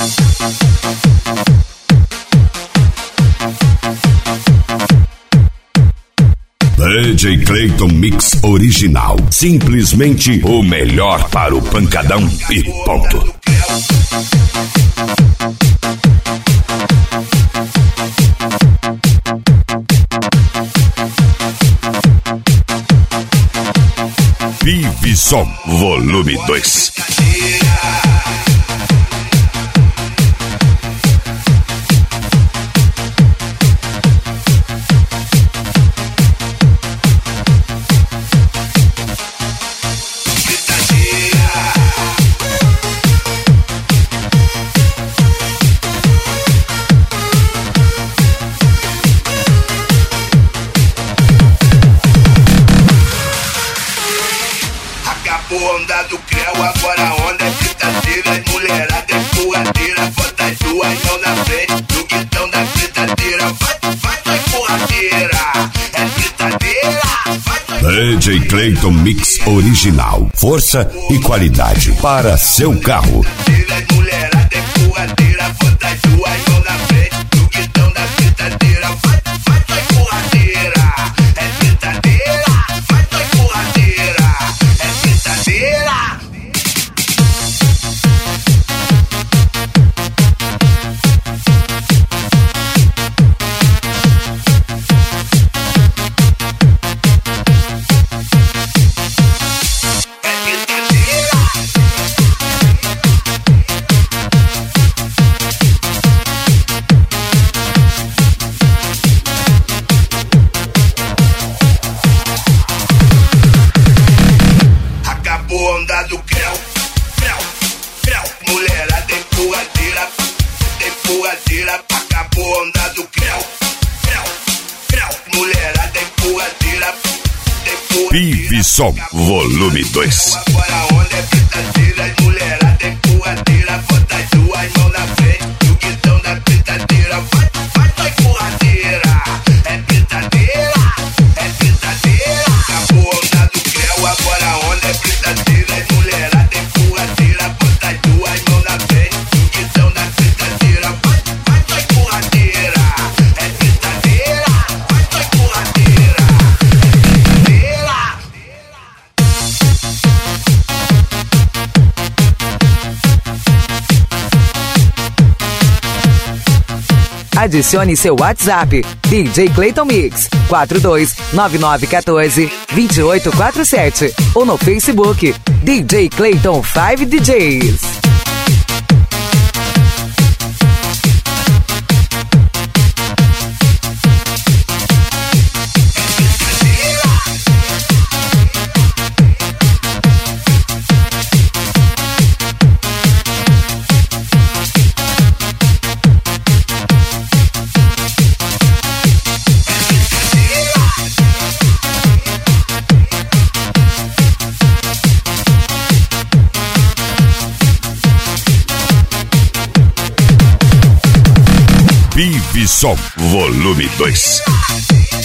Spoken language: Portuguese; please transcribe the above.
DJ Clayton Mix Original. Simplesmente o melhor para o pancadão e ponto. Vivisson Volume 2. Onda do Creu, agora a onda é fritadeira. Mulherada é porradeira, bota as duas mãos na frente do guidão da fritadeira. Vai porradeira, é fritadeira. DJ Clayton Mix Original. Força e qualidade para seu carro. Mulherada é porradeira, bota as duas mãos na frente do guidão da fritadeira. Vai porradeira, é fritadeira. Vai porradeira, é fritadeira. Onda do Creu, mulherada tem porradeira, acabou onda do Creu, mulherada tem porradeira. Vivisson Volume 2. Agora a onda é fritadeira, mulherada tem porradeira, bota as duas mãos na frente do guidão da fritadeira. Vai porradeira, é fritadeira, é fritadeira. Acabou onda do Creu, agora a onda é fritadeira. Mulherada tem porradeira, bota as duas mãos na frente do guidão da fritadeira. Vai porradeira, é fritadeira. Vai porradeira, é fritadeira. Adicione seu WhatsApp, DJ Clayton Mix, 4299142847 ou no Facebook, DJ Clayton 5 DJs. Vivisson Volume 2.